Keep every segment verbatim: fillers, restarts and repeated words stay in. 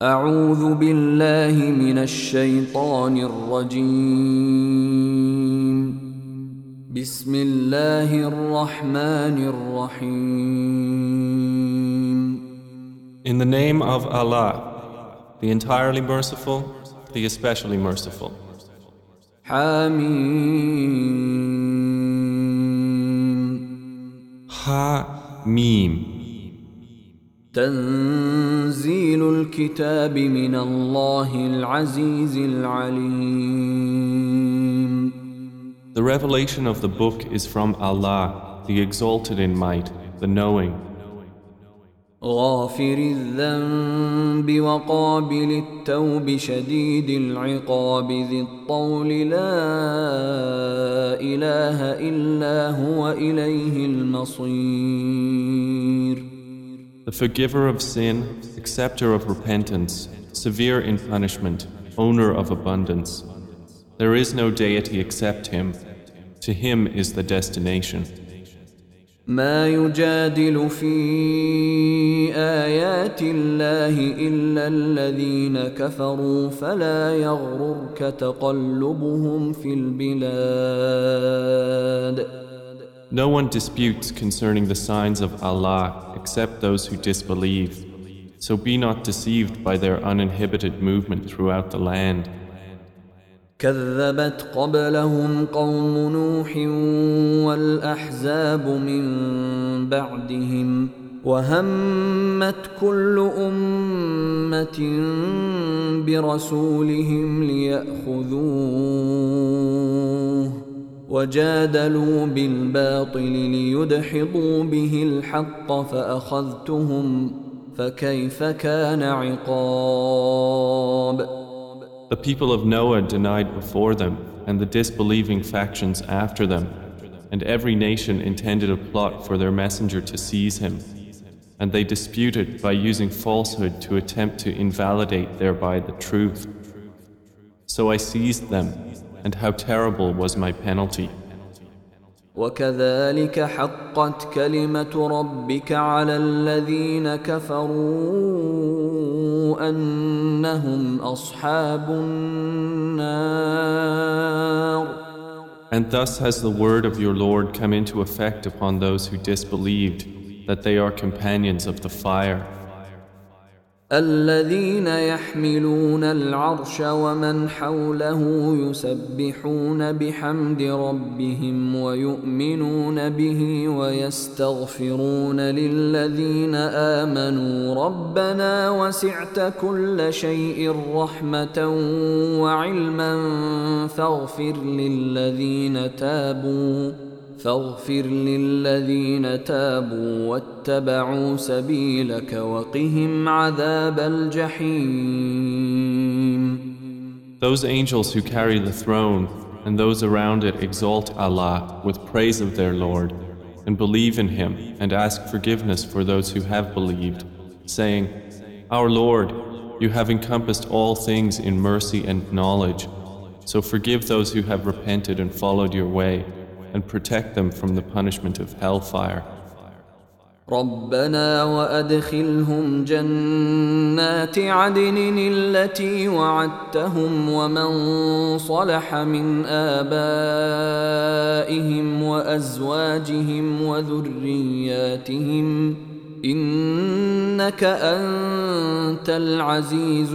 أعوذ بالله من الشيطان الرجيم بسم الله الرحمن الرحيم In the name of Allah, the entirely merciful, the especially merciful. حميم Ha-Mim. تنزيل الكتاب من الله العزيز العليم. The revelation of the book is from Allah, the exalted in might, the knowing. غافر الذنب وقابل التوب شديد العقاب ذي الطول لا إله إلا هو إليه المصير. The forgiver of sin, acceptor of repentance, severe in punishment, owner of abundance. There is no deity except Him. To Him is the destination. ما يجادل في آيات الله إلا الذين كفروا فلا يغررك تقلبهم في البلاد. No one disputes concerning the signs of Allah except those who disbelieve. So be not deceived by their uninhibited movement throughout the land. كذبت قبلهم قوم نوح والأحزاب من بعدهم وهمت كل أمة برسولهم ليأخذوه وجادلوا بالباطل ليدحضوا به الحق فأخذتهم فكيف كان عقاب. The people of Noah denied before them, and the disbelieving factions after them, and every nation intended a plot for their messenger to seize him, and they disputed by using falsehood to attempt to invalidate thereby the truth. So I seized them, and how terrible was my penalty. وكذلك حقت كلمة ربك على الذين كفروا أنهم أصحاب النار. And thus has the word of your Lord come into effect upon those who disbelieved, that they are companions of the fire. الذين يحملون العرش ومن حوله يسبحون بحمد ربهم ويؤمنون به ويستغفرون للذين آمنوا ربنا وسعت كل شيء رحمة وعلما فاغفر للذين تابوا فاغفر للذين تابوا واتبعوا سبيلك وقهم عذاب الجحيم. Those angels who carry the throne and those around it exalt Allah with praise of their Lord and believe in Him and ask forgiveness for those who have believed, saying, Our Lord, you have encompassed all things in mercy and knowledge, so forgive those who have repented and followed your way, and protect them from the punishment of hellfire. ربنا وأدخلهم جنات عدن التي وعدتهم ومن صلح من آبائهم وأزواجهم وذرياتهم إنك أنت العزيز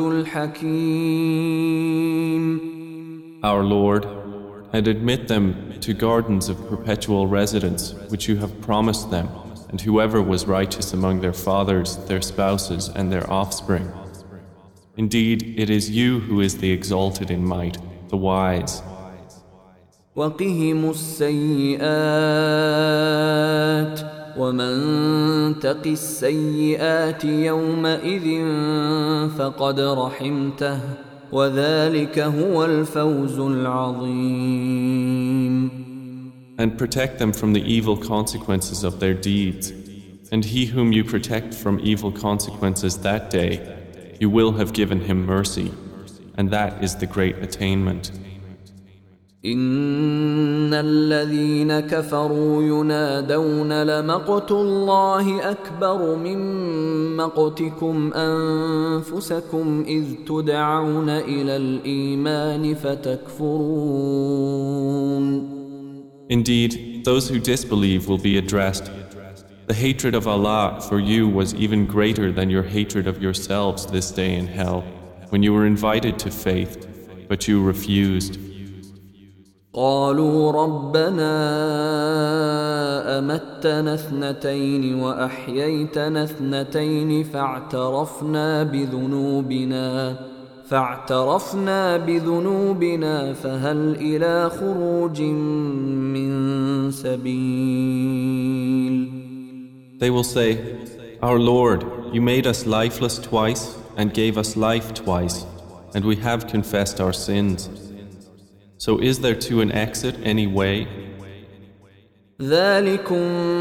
الحكيم. Our Lord, and admit them to gardens of perpetual residence which you have promised them, and whoever was righteous among their fathers, their spouses, and their offspring. Indeed, it is you who is the exalted in might, the wise. وقهم السيئات ومن تق السيئات يومئذ فقد رحمته وذلك هو الفوز العظيم. And protect them from the evil consequences of their deeds. And he whom you protect from evil consequences that day, you will have given him mercy. And that is the great attainment. إن الذين كفروا ينادون لمقت الله أكبر من مقتكم أنفسكم إذ تدعون إلى الإيمان فتكفرون. Indeed, those who disbelieve will be addressed. The hatred of Allah for you was even greater than your hatred of yourselves this day in hell, when you were invited to faith, but you refused. قالوا ربنا أمتنا اثنتين وأحييتنا اثنتين فاعترفنا بذنوبنا فاعترفنا بذنوبنا فهل إلى خروج من سبيل. They will say, Our Lord, you made us lifeless twice and gave us life twice, and we have confessed our sins. So is there to an exit any way? ذلكم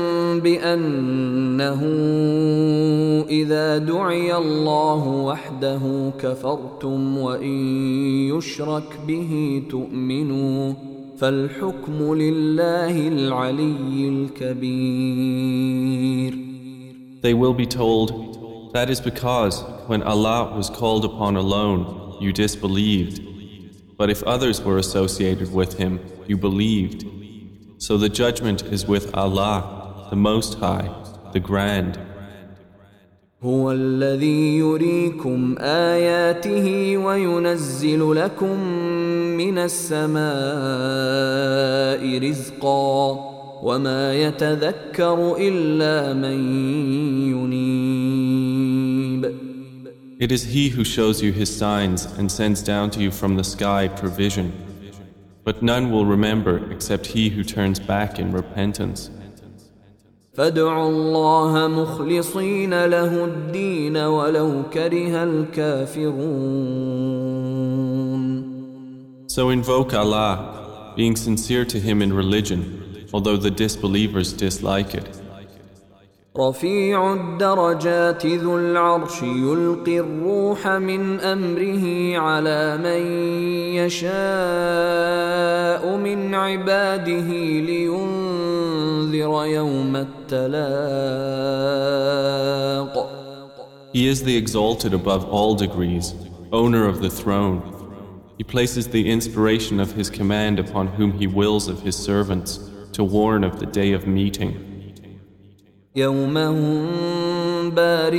بأنه إذا دعي الله وحده كفرتم وإن يشرك به تؤمنوا فالحكم لله العلي الكبير. They will be told, that is because when Allah was called upon alone, you disbelieved. But if others were associated with Him, you believed. So the judgment is with Allah, the Most High, the Grand. هو الذي يريكم آياته وينزل لكم من السماء رزقا وما يتذكر إلا من ينيب. It is He who shows you His signs and sends down to you from the sky provision. But none will remember except he who turns back in repentance. فادعوا الله مخلصين له الدين ولو كره الكافرون. So invoke Allah, being sincere to Him in religion, although the disbelievers dislike it. رفيع الدرجات ذو العرش يلقي الروح من أمره على من يشاء من عباده لينذر يوم التلاق. He is the exalted above all degrees, owner of the throne. He places the inspiration of His command upon whom He wills of His servants to warn of the day of meeting. يوم هم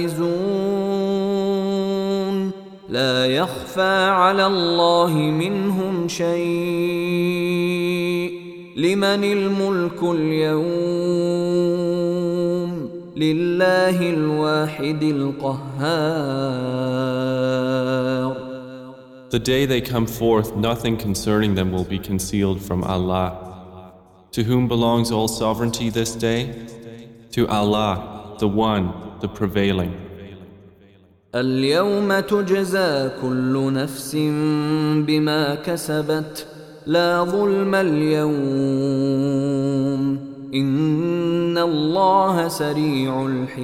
بارزون لا يخفى على الله منهم شيء لمن الملك اليوم لله الواحد القهار. The day they come forth, nothing concerning them will be concealed from Allah. To whom belongs all sovereignty this day? To Allah, the One, the Prevailing. اليوم تجزى كل نفس بما كسبت لا ظلم اليوم إن الله سريع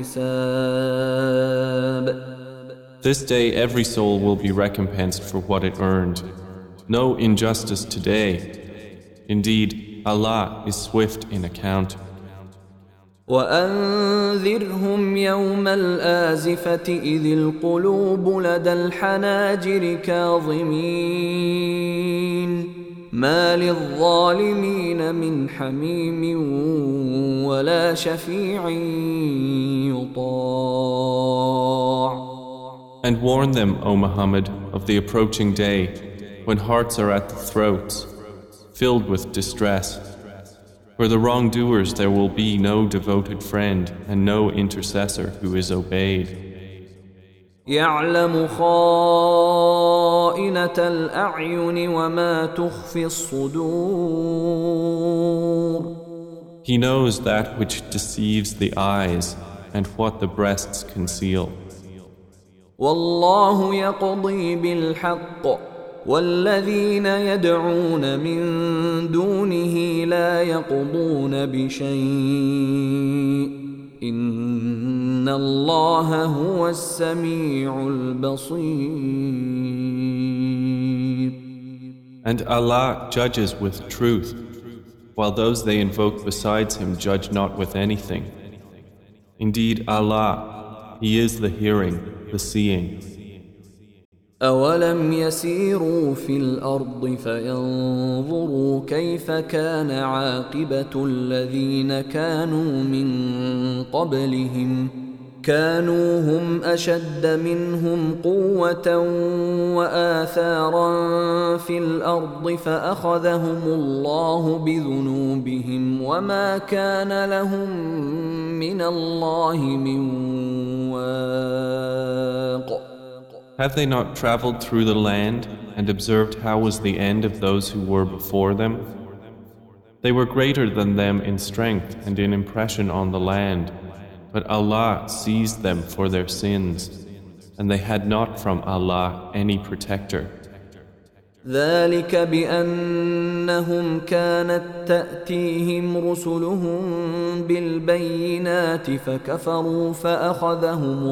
الحساب. This day every soul will be recompensed for what it earned. No injustice today. Indeed, Allah is swift in account. وأنذرهم يوم الآزفة إذ القلوب لدى الحناجر كاظمين ما للظالمين من حميم ولا شفيع يطاع. And warn them, O Muhammad, of the approaching day when hearts are at the throats, filled with distress. For the wrongdoers there will be no devoted friend and no intercessor who is obeyed. يعلم خائنة الأعين وما تخفي الصدور. He knows that which deceives the eyes and what the breasts conceal. والله يقضي بالحق والذين يدعون من دونه لا يقضون بشيء إن الله هو السميع البصير. And Allah judges with truth, while those they invoke besides Him judge not with anything. Indeed, Allah, He is the hearing, the seeing. أولم يسيروا في الأرض فينظروا كيف كان عاقبة الذين كانوا من قبلهم كانوا هم أشد منهم قوة وآثارا في الأرض فأخذهم الله بذنوبهم وما كان لهم من الله من واق. Have they not traveled through the land and observed how was the end of those who were before them? They were greater than them in strength and in impression on the land, but Allah seized them for their sins, and they had not from Allah any protector. ذلك بأنهم كانت تأتيهم رسلهم بالبينات فكفروا فأخذهم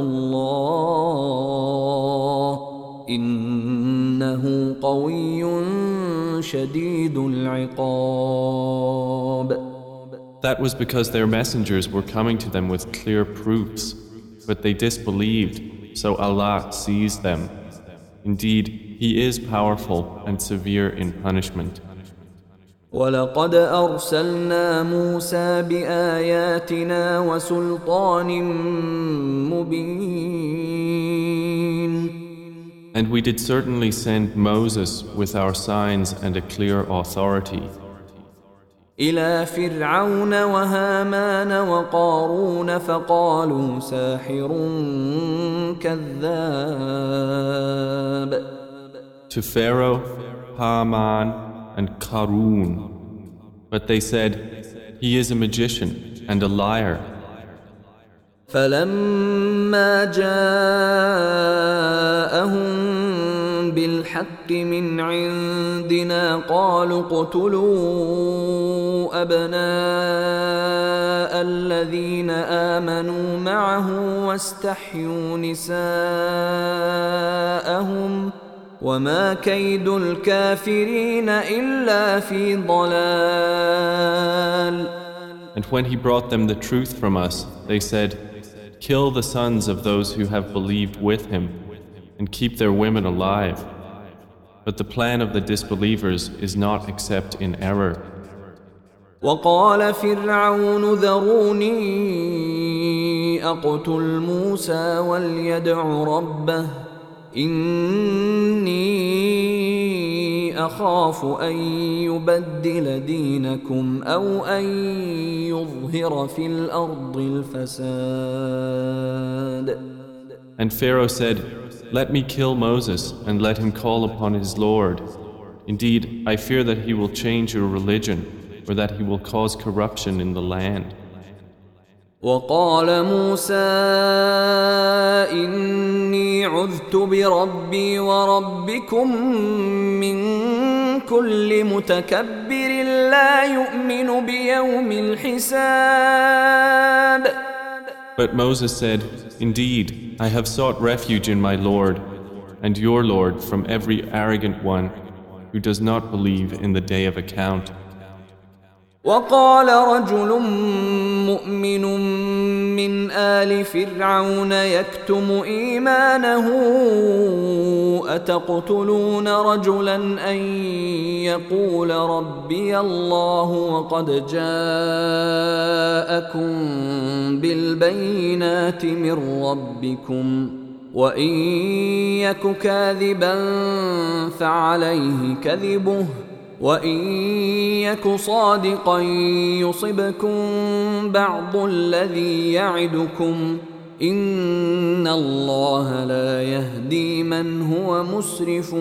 الله إنه قوي شديد العقاب. That was because their messengers were coming to them with clear proofs, but they disbelieved, so Allah seized them. Indeed, He is powerful and severe in punishment. وَلَقَدْ أَرْسَلْنَا مُوسَى بِآيَاتِنَا وَسُلْطَانٍ مُبِينٍ. And we did certainly send Moses with our signs and a clear authority إلى فرعون وهامان وقارون فقالوا ساحر كذاب. To Pharaoh, Haman, and Qarun. But they said, he is a magician and a liar. فلما جاءهم بالحق من عندنا قالوا اقتلوا أبناء الذين آمنوا معه واستحيوا نساءهم وما كيد الكافرين إلا في ضلال. And when he brought them the truth from us, they said, kill the sons of those who have believed with him and keep their women alive. But the plan of the disbelievers is not except in error. وقال فرعون ذروني أقتل موسى وليدع ربه إني أخاف أن يبدل دينكم أو أن يظهر في الأرض الفساد. And Pharaoh said, let me kill Moses and let him call upon his Lord. Indeed, I fear that he will change your religion or that he will cause corruption in the land. وقال موسى إني عذت بربي وربكم من كل متكبر لا يؤمن بيوم الحساب. But Moses said, indeed, I have sought refuge in my Lord and your Lord from every arrogant one who does not believe in the day of account. وقال رجل مؤمن من آل فرعون يكتم إيمانه أتقتلون رجلا أن يقول ربي الله وقد جاءكم بالبينات من ربكم وإن يك كاذبا فعليه كذبه وإن يك صادقا يصبكم بعض الذي يعدكم إن الله لا يهدي من هو مسرف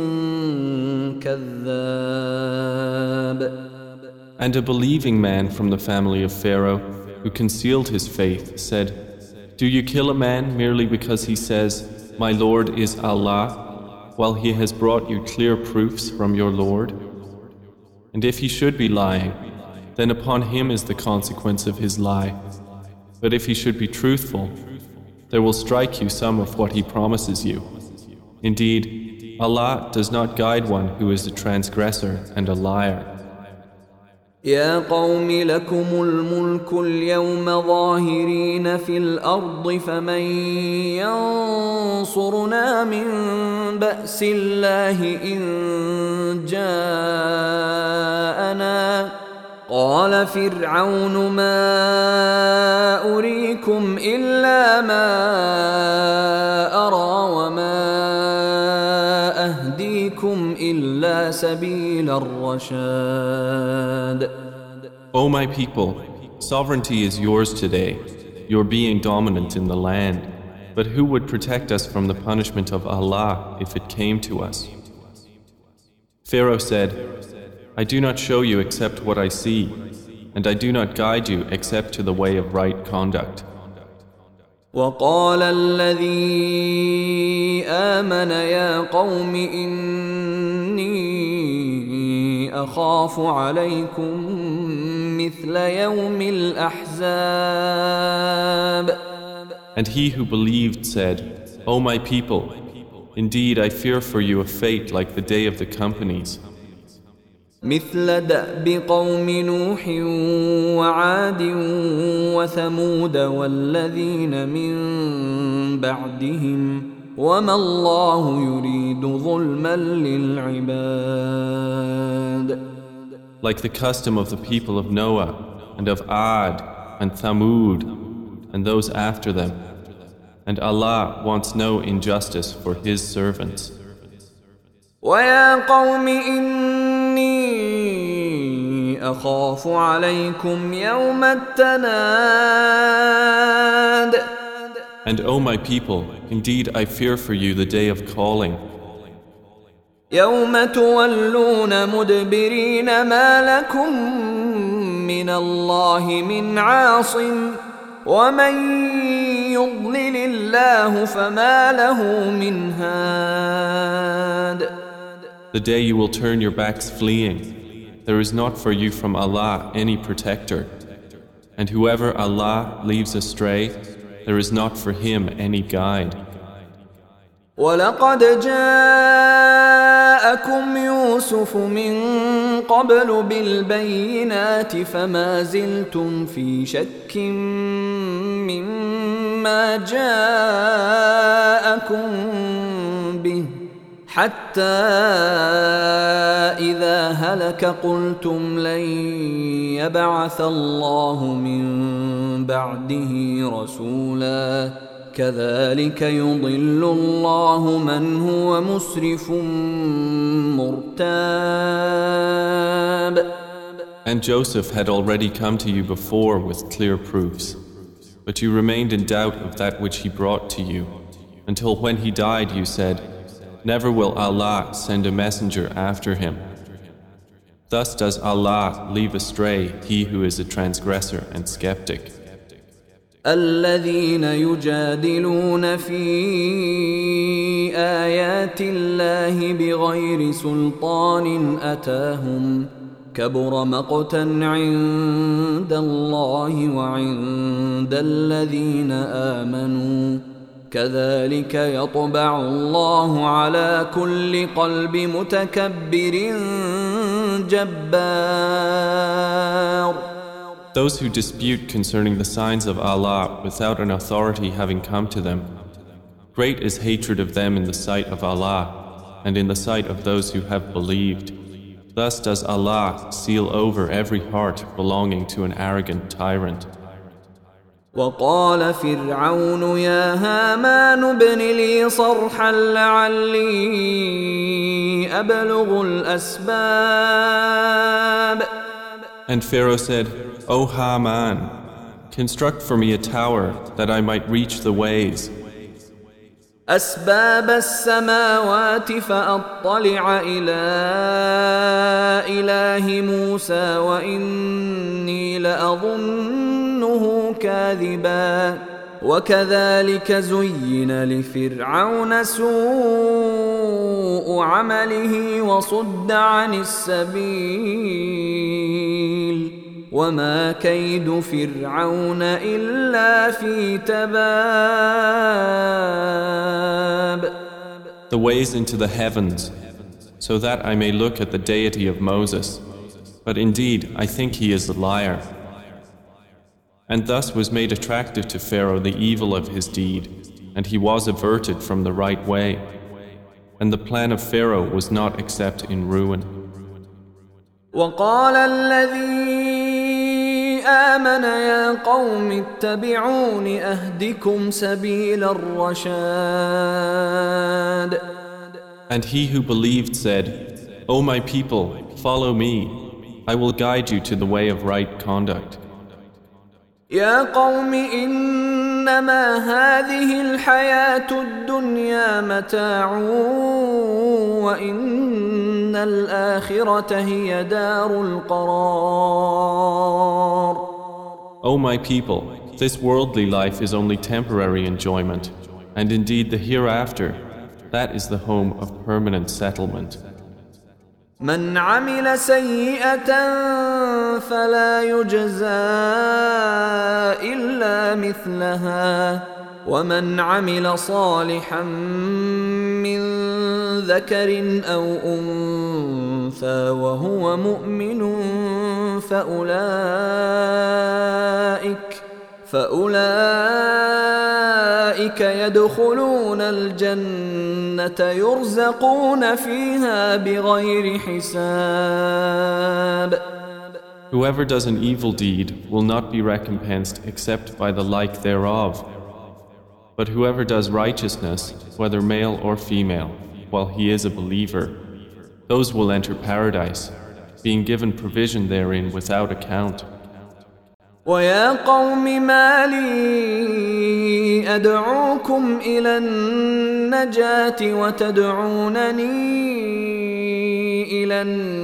كذاب. And a believing man from the family of Pharaoh who concealed his faith said, do you kill a man merely because he says, my Lord is Allah, while he has brought you clear proofs from your Lord? And if he should be lying, then upon him is the consequence of his lie. But if he should be truthful, there will strike you some of what he promises you. Indeed, Allah does not guide one who is a transgressor and a liar. يا قوم لكم الملك اليوم ظاهرين في الأرض فمن ينصرنا من بأس الله إن جاءنا قال فرعون ما أريكم إلا ما أرى وما أهديكم إلا سبيل الرشاد. O my people, sovereignty is yours today, your being dominant in the land. But who would protect us from the punishment of Allah if it came to us? Pharaoh said, I do not show you except what I see, and I do not guide you except to the way of right conduct. وقال الذي آمن يا قوم إني أخاف عليكم مثل يوم الأحزاب. And he who believed said, O my people, indeed I fear for you a fate like the day of the companies. مثل دأب قوم نوح وعاد وثمود والذين من بعدهم وما الله يريد ظلما للعباد. Like the custom of the people of Noah and of Ad and Thamud and those after them. And Allah wants no injustice for His servants. وَيَا قَوْمِ إِنِّي أَخَافُ عَلَيْكُمْ يَوْمَ التَّنَادِ. And O my people, indeed I fear for you the day of calling. يَوْمَ تُوَلُّونَ مُدْبِرِينَ مَا لَكُمْ مِنَ اللَّهِ مِنْ عَاصِمٍ وَمَنْ يُضْلِلِ اللَّهُ فَمَا لَهُ مِنْ هَادٍ. The day you will turn your backs fleeing, there is not for you from Allah any protector. And whoever Allah leaves astray, there is not for him any guide. وَلَقَدْ جَاءَكُمْ يُوسُفُ مِنْ قَبْلُ بِالْبَيِّنَاتِ فَمَا زِلْتُمْ فِي شَكٍّ مِّمَّا جَاءَكُمْ بِهِ حَتَّى إِذَا هَلَكَ قُلْتُمْ لَنْ يَبْعَثَ اللَّهُ مِنْ بَعْدِهِ رَسُولًا كذلك يضل الله من هو مسرف مرتاب. And Joseph had already come to you before with clear proofs, but you remained in doubt of that which he brought to you, until when he died you said, Never will Allah send a messenger after him. Thus does Allah leave astray he who is a transgressor and skeptic. الذين يجادلون في آيات الله بغير سلطان أتاهم كبر مقتا عند الله وعند الذين آمنوا كذلك يطبع الله على كل قلب متكبر جبار. Those who dispute concerning the signs of Allah without an authority having come to them, great is hatred of them in the sight of Allah and in the sight of those who have believed. Thus does Allah seal over every heart belonging to an arrogant tyrant. وقال فرعون يا هامان ابن لي صرحا لعلي أبلغ الأسباب. And Pharaoh said, O Haman, construct for me a tower that I might reach the ways. أسباب السماوات فأطلع إلى إله موسى وإني لأظنه كاذبا وكذلك زين لفرعون سوء عمله وصد عن السبيل وما كيد فرعون إلا في تباب. the ways into the heavens, so that I may look at the deity of Moses. But indeed, I think he is a liar. And thus was made attractive to Pharaoh the evil of his deed, and he was averted from the right way. And the plan of Pharaoh was not except in ruin. وقال الذي آمن يا قوم اتبعون أهدكم سبيل الرشاد. And he who believed said, O my people, follow me. I will guide you to the way of right conduct. يا قوم إنما هذه الحياة الدنيا متاع وإن الآخرة هي دار القرار. O my people, this worldly life is only temporary enjoyment, and indeed the hereafter, that is the home of permanent settlement. من عمل سيئة فلا يجزى إلا مثلها ومن عمل صالحا من ذكر أو أنثى وهو مؤمن فأولئك فأولئك يدخلون الجنة يرزقون فيها بغير حساب. Whoever does an evil deed will not be recompensed except by the like thereof. But whoever does righteousness, whether male or female, while he is a believer, those will enter paradise, being given provision therein without account. ويا قوم ما لي أدعوكم إلى النجاة وتدعونني إلى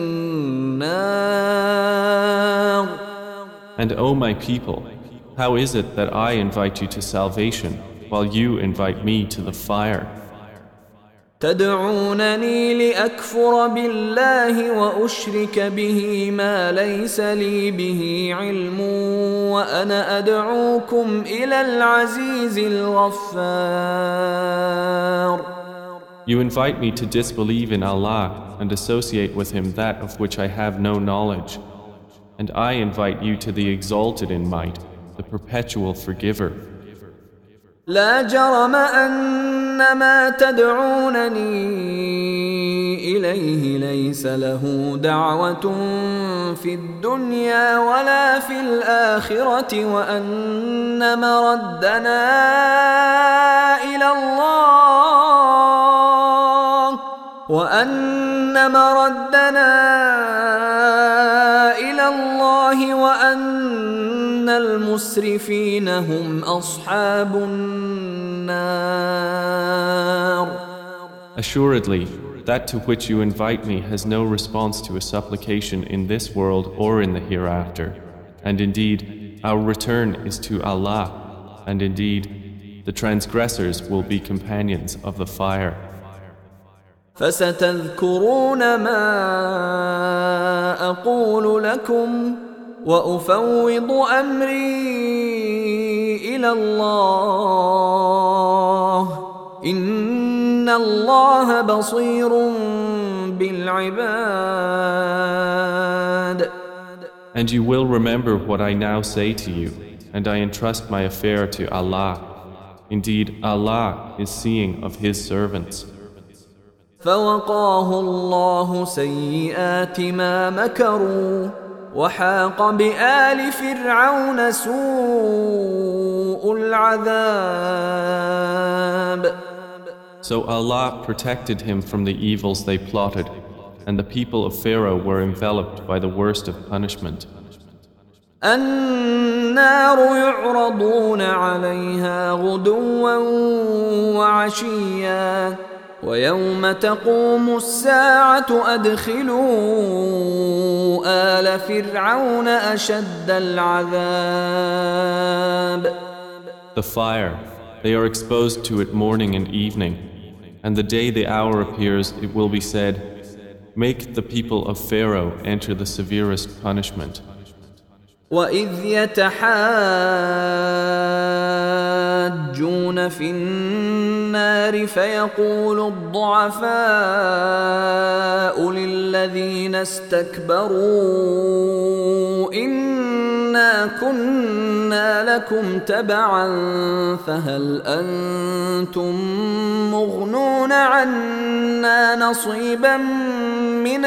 النار. And O my people, how is it that I invite you to salvation while you invite me to the fire? تدعونني لأكفر بالله وأشرك به ما ليس لي به علم وأنا أدعوكم إلى العزيز الغفار. You invite me to disbelieve in Allah and associate with Him that of which I have no knowledge. And I invite you to the exalted in might, the perpetual forgiver. لا جرم أن ما تدعونني إليه ليس له دعوة في الدنيا ولا في الآخرة وأن مردنا إلى الله وأن مردنا إلى الله وأن المسرفين هم أصحاب النار. Assuredly, that to which you invite me has no response to a supplication in this world or in the hereafter. And indeed, our return is to Allah. And indeed, the transgressors will be companions of the fire. فستذكرون ما أقول لكم وأفوض أمري إلى الله إن الله بصير بالعباد. And you will remember what I now say to you, and I entrust my affair to Allah. Indeed, Allah is seeing of His servants. فوقاه الله سيئات ما مكروا وحاق بآل فرعون سوء العذاب. So Allah protected him from the evils they plotted, and the people of Pharaoh were enveloped by the worst of punishment. النار يعرضون عليها غدوا وعشيا ويوم تقوم الساعة أدخلوا آل فرعون أشد العذاب. The fire, they are exposed to it morning and evening, and the day the hour appears, it will be said, make the people of Pharaoh enter the severest punishment. وإذ يتحاجون يحاجون في النار فيقول الضعفاء للذين استكبروا إنا كنا لكم تبعا فهل أنتم مغنون عنا نصيبا من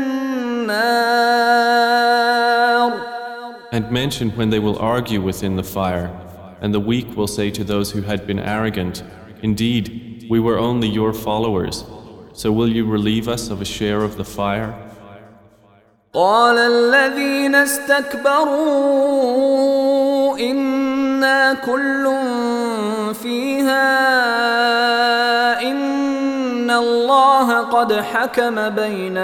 النار. And mention when they will argue within the fire, and the weak will say to those who had been arrogant, Indeed, we were only your followers, so will you relieve us of a share of the fire? قال الذين استكبروا إنا كل فيها إن الله قد حكم بين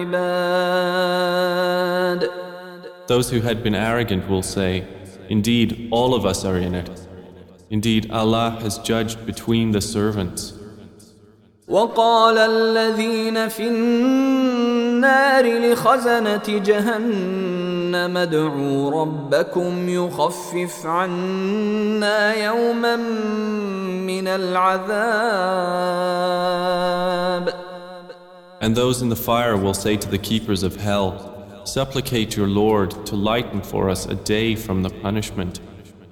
العباد. Those who had been arrogant will say, Indeed, all of us are in it. Indeed, Allah has judged between the servants. وقال الذين في النار لخزنة جهنم ادعوا ربكم يخفف عنا يوما من العذاب. And those in the fire will say to the keepers of hell, Supplicate your Lord to lighten for us a day from the punishment.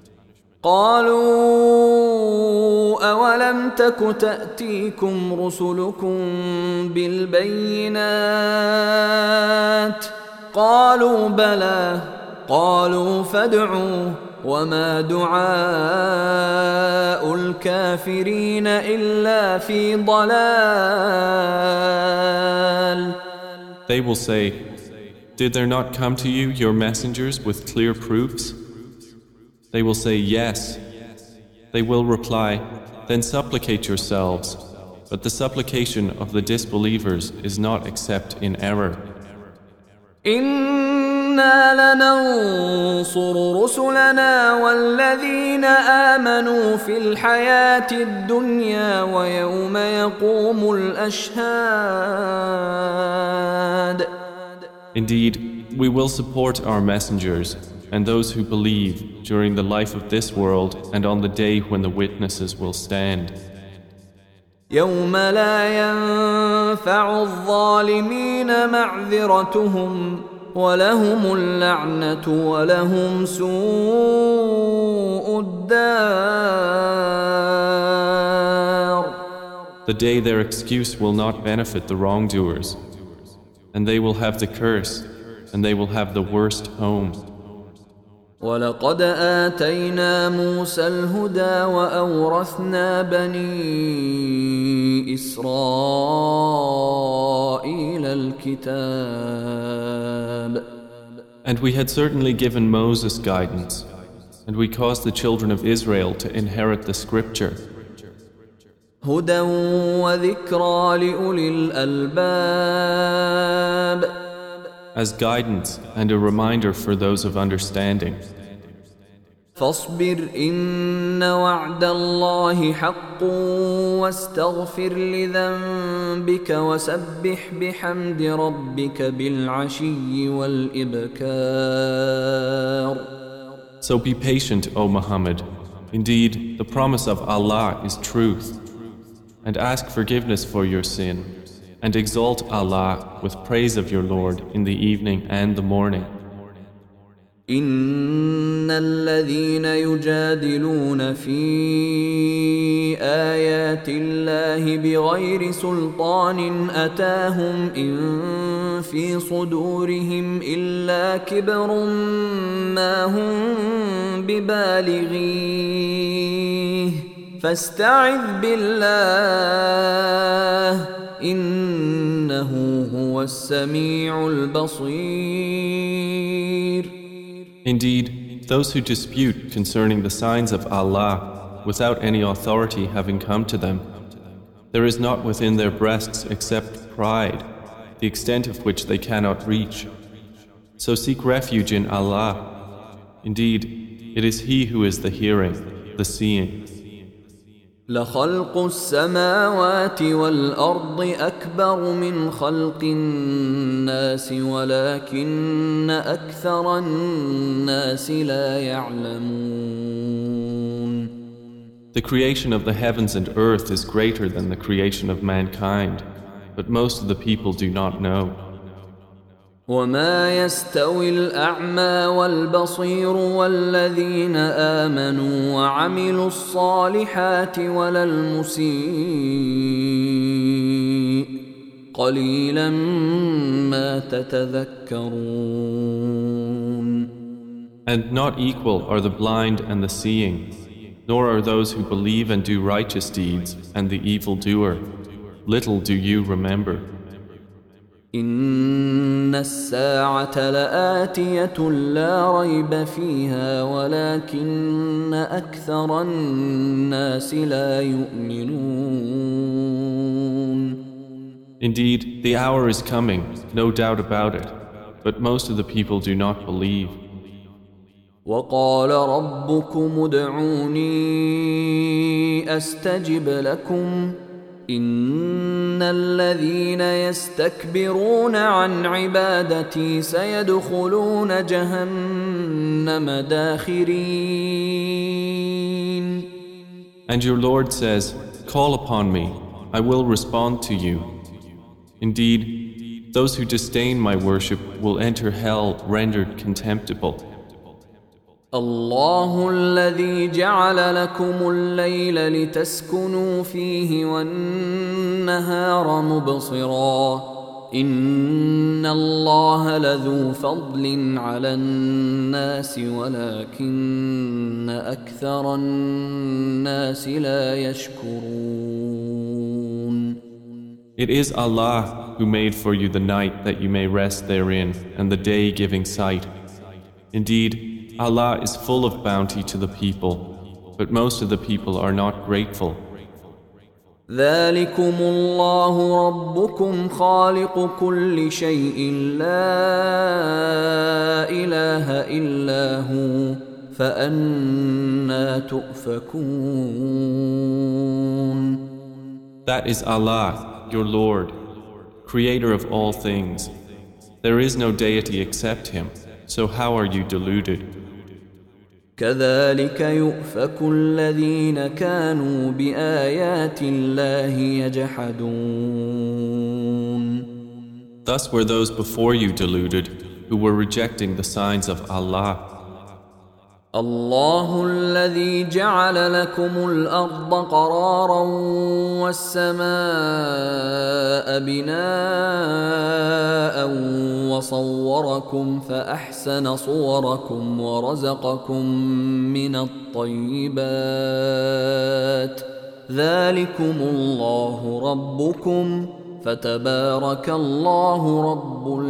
قالوا أولم تك تأتيكم رسلكم بالبينات قالوا بلى قالوا فادعوا وما دعاء الكافرين إلا في ضلال. They will say, Did there not come to you your messengers with clear proofs? They will say, Yes. They will reply, Then supplicate yourselves. But the supplication of the disbelievers is not except in error. إنا لننصر رسلنا والذين آمنوا في الحياة الدنيا ويوم يقوم الأشهاد. Indeed, we will support our messengers and those who believe during the life of this world and on the day when the witnesses will stand. يوم لا ينفع الظالمين معذرتهم ولهم اللعنة ولهم سوء الدار. The day their excuse will not benefit the wrongdoers, and they will have the curse, and they will have the worst home. ولقد آتينا موسى الهدى وأورثنا بني إسرائيل الكتاب. And we had certainly given Moses guidance, and we caused the children of Israel to inherit the scripture. هدى وذكرى لأولي الألباب. As guidance and a reminder for those of understanding. فاصبر إن وعد الله حق واستغفر لذنبك وسبح بحمد ربك بالعشي والإبكار. So be patient, O Muhammad. Indeed, the promise of Allah is truth. And ask forgiveness for your sin. And exalt Allah with praise of your Lord in the evening and the morning. إن الذين يجادلون في آيات الله بغير سلطان أتاهم إن في صدورهم إلا كبر ما هم ببالغيه فاستعذ بالله إنه هو السميع البصير. Indeed, those who dispute concerning the signs of Allah without any authority having come to them, there is not within their breasts except pride, the extent of which they cannot reach. So seek refuge in Allah. Indeed, it is He who is the hearing, the seeing. لخلق السماوات والأرض أكبر من خلق الناس ولكن أكثر الناس لا يعلمون. The creation of the heavens and earth is greater than the creation of mankind, but most of the people do not know. وما يستوي الأعمى والبصير والذين آمنوا وعملوا الصالحات ولا المسيء قليلا ما تتذكرون. And not equal are the blind and the seeing, nor are those who believe and do righteous deeds and the evildoer. Little do you remember. إن الساعة لآتية لا ريب فيها ولكن أكثر الناس لا يؤمنون. Indeed, the hour is coming, no doubt about it, but most of the people do not believe. وقال ربكم ادعوني أستجب لكم إن الذين يستكبرون عن عبادتي سيدخلون جهنم داخرين. And your Lord says, call upon me, I will respond to you. Indeed, those who disdain my worship will enter hell rendered contemptible. الله الذي جعل لكم الليل لتسكنوا فيه والنهار مبصرا إن الله لذو فضل على الناس ولكن أكثر الناس لا يشكرون. It is Allah who made for you the night that you may rest therein and the day giving sight. Indeed, Allah is full of bounty to the people, but most of the people are not grateful. ذلكم الله ربكم خالق كل شيء لا إله إلا هو فأنى تؤفكون. That is Allah, your Lord, creator of all things. There is no deity except Him, so how are you deluded? كذلك يؤفك الذين كانوا بآيات الله يجحدون. Thus were those before you deluded, who were rejecting the signs of Allah. الله الذي جعل لكم الأرض قرارا والسماء بناء وصوركم فأحسن صوركم ورزقكم من الطيبات ذلكم الله ربكم فتبارك الله رب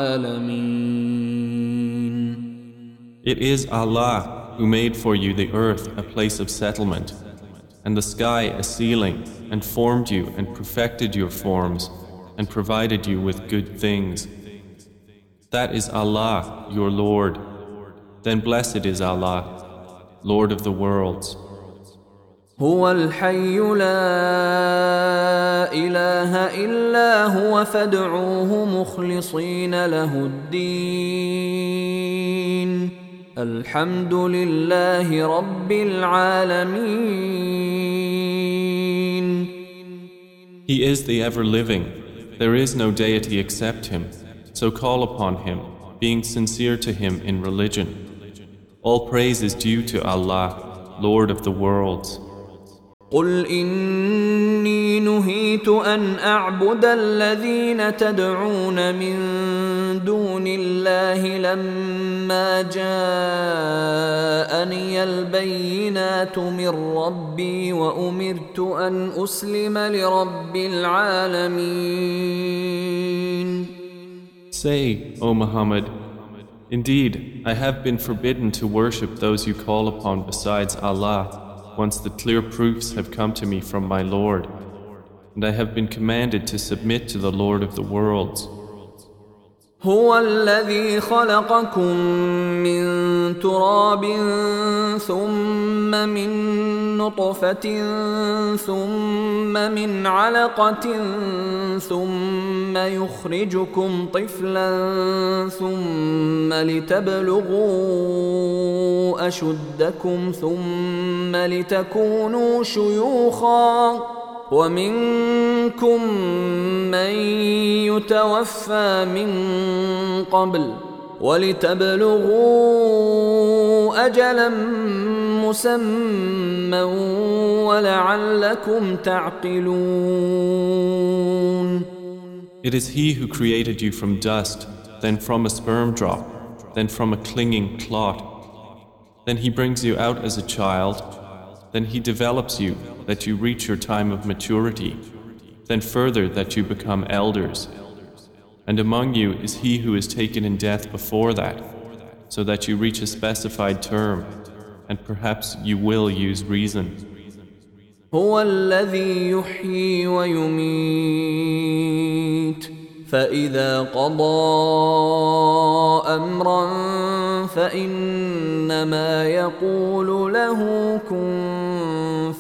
العالمين. It is Allah who made for you the earth a place of settlement, and the sky a ceiling, and formed you and perfected your forms, and provided you with good things. That is Allah, your Lord. Then blessed is Allah, Lord of the worlds. هو الحي لا إله إلا هو فادعوه مخلصين له الدين الحمد لله رب العالمين. He is the ever-living. There is no deity except Him. So call upon Him, being sincere to Him in religion. All praise is due to Allah, Lord of the worlds. قل إني نهيت أن أعبد الذين تدعون من دون الله لما جاءني البينات من ربي وأمرت أن أسلم لرب العالمين. Say, O Muhammad, indeed, I have been forbidden to worship those you call upon besides Allah, once the clear proofs have come to me from my Lord, and I have been commanded to submit to the Lord of the worlds. هو الذي خلقكم من تراب ثم من نطفة ثم من علقة ثم يخرجكم طفلا ثم لتبلغوا أشدكم ثم لتكونوا شيوخا ومنكم من يتوفى من قبل ولتبلغوا أجلا مسمى ولعلكم تعقلون. It is He who created you from dust, then from a sperm drop, then from a clinging clot. Then He brings you out as a child. Then He develops you that you reach your time of maturity, then further that you become elders. And among you is he who is taken in death before that, so that you reach a specified term, and perhaps you will use reason. هو الذي يحيي ويميت فإذا قضى أمرا فإنما يقول له كن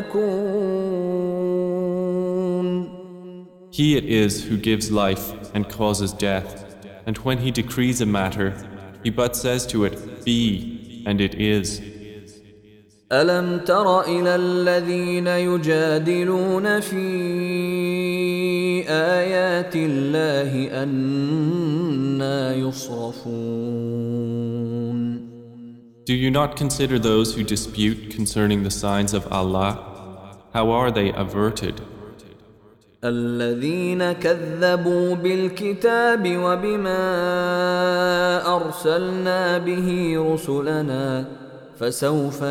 فيكون. He it is who gives life and causes death, and when He decrees a matter, He but says to it, be, and it is. ألم تر إلى الذين يجادلون في آيات الله أنى يصرفون. Do you not consider those who dispute concerning the signs of Allah? How are they averted? الذين كذبوا بالكتاب وبما أرسلنا به رسلنا فسوف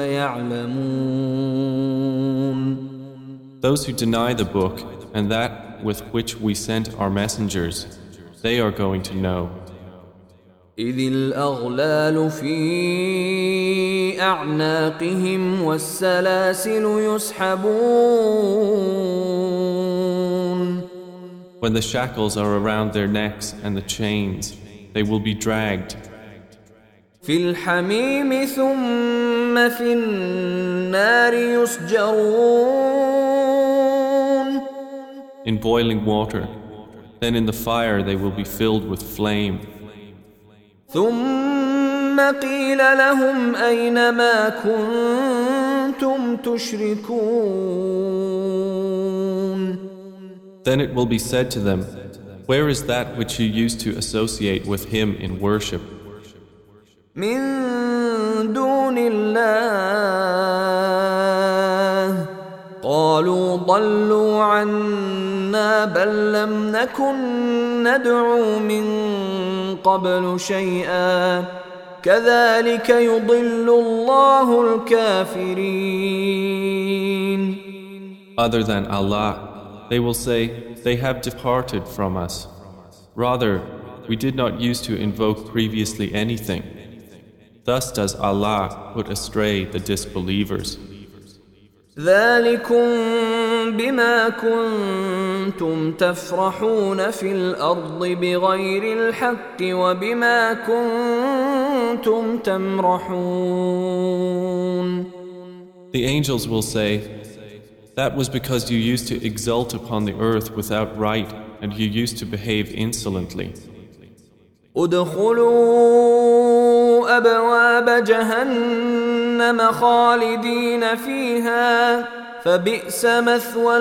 يعلمون. Those who deny the book and that with which we sent our messengers, they are going to know. إذ الأغلال في أعناقهم والسلاسل يسحبون. When the shackles are around their necks and the chains, they will be dragged. في الحميم ثم في النار يسجرون. In boiling water, then in the fire they will be filled with flame. ثم قيل لهم أين ما كنتم تشركون. Then it will be said to them, where is that which you used to associate with Him in worship? من دون الله قالوا ضلوا عنا بل لم نكن ندعو من قبل شيئا كذلك يضل الله الكافرين. Other than Allah, they will say, they have departed from us. Rather, we did not used to invoke previously anything. Thus does Allah put astray the disbelievers. ذلكم بما كنتم تفرحون في الأرض بغير الحق وبما كنتم تمرحون. The angels will say, that was because you used to exult upon the earth without right and you used to behave insolently. ادخلوا أبواب جهنم خالدين فيها فبئس مثوى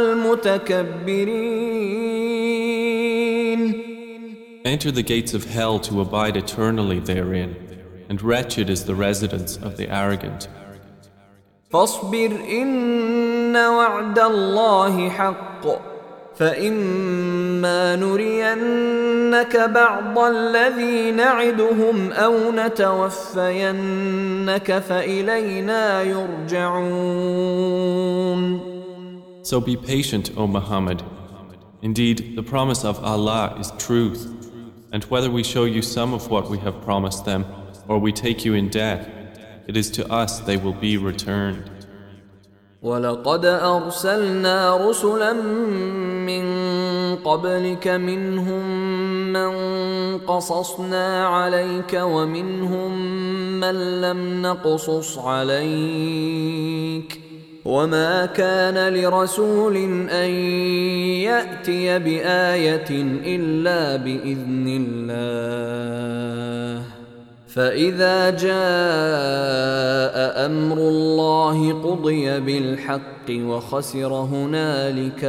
المتكبرين. Enter the gates of hell to abide eternally therein, and wretched is the residence of the arrogant. فاصبر إن وعد الله حق فإما نرينك بعض الذي نعدهم أو نتوفينك فإلينا يرجعون. So be patient, O Muhammad. Indeed, the promise of Allah is truth, and whether we show you some of what we have promised them, or we take you in death, it is to us they will be returned. ولقد أرسلنا رسلا من قبلك منهم من قصصنا عليك ومنهم من لم نقصص عليك وما كان لرسول أن يأتي بآية إلا بإذن الله فإذا جاء أمر الله قضي بالحق وخسر هنالك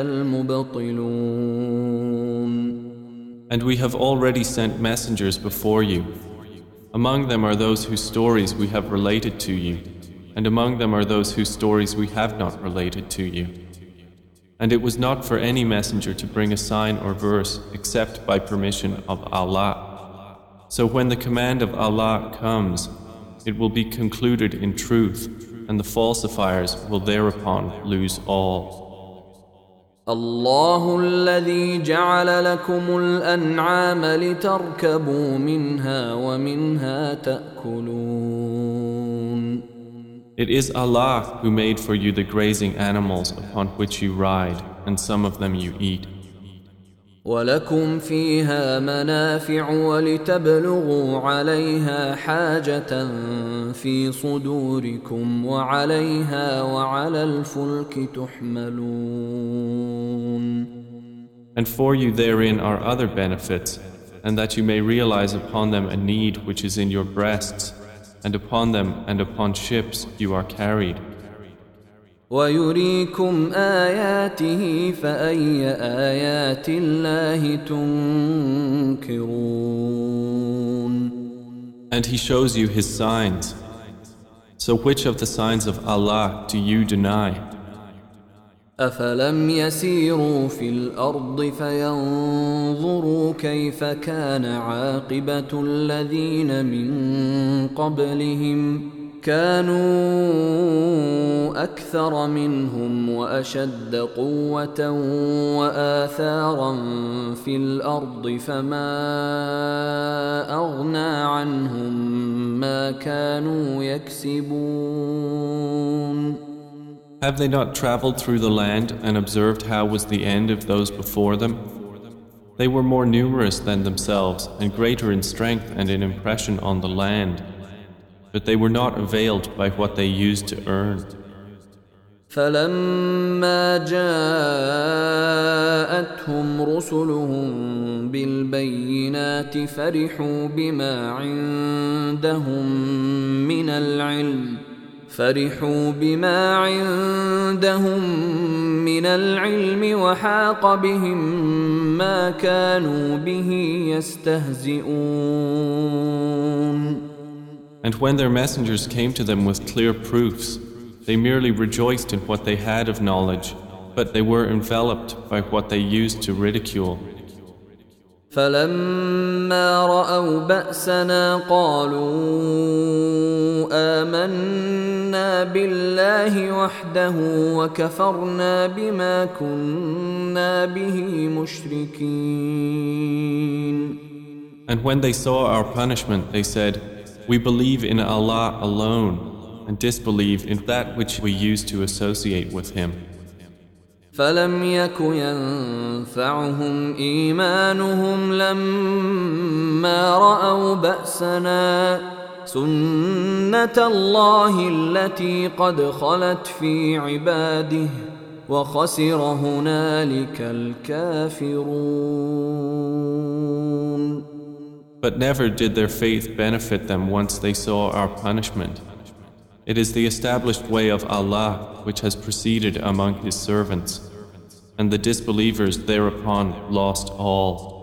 المبطلون. And we have already sent messengers before you. Among them are those whose stories we have related to you, and among them are those whose stories we have not related to you. And it was not for any messenger to bring a sign or verse except by permission of Allah. So when the command of Allah comes, it will be concluded in truth, and the falsifiers will thereupon lose all. الله الذي جعل لكم الأنعام لتركبوا منها ومنها تأكلون. It is Allah who made for you the grazing animals upon which you ride, and some of them you eat. ولكم فيها منافع ولتبلغوا عليها حاجة في صدوركم وعليها وعلى الفلك تحملون. And for you therein are other benefits, and that you may realize upon them a need which is in your breasts, and upon them and upon ships you are carried. ويريكم آياته فأي آيات الله تنكرون. And He shows you His signs. So which of the signs of Allah do you deny? أفلم يسيروا في الأرض فينظروا كيف كان عاقبة الذين من قبلهم كانوا أكثر منهم وأشد قوة وآثارا في الأرض فما أغنى عنهم ما كانوا يكسبون. Have they not traveled through the land and observed how was the end of those before them? They were more numerous than themselves and greater in strength and in impression on the land. But they were not availed by what they used to earn. فلما جاءتهم رسلهم بالبينات فرحوا بما عندهم من العلم فرحوا بما عندهم من العلم وحاق بهم ما كانوا به يستهزئون. And when their messengers came to them with clear proofs, they merely rejoiced in what they had of knowledge, but they were enveloped by what they used to ridicule. فلما رأوا بأسنا قالوا آمنا بالله وحده وكفرنا بما كنا به مشركين. And when they saw our punishment, they said, "We believe in Allah alone and disbelieve in that which we used to associate with Him." فلم يك ينفعهم إيمانهم لما رأوا بأسنا سنة الله التي قد خلت في عباده وخسر هنالك الكافرون. But never did their faith benefit them once they saw our punishment. It is the established way of Allah which has proceeded among His servants, and the disbelievers thereupon lost all.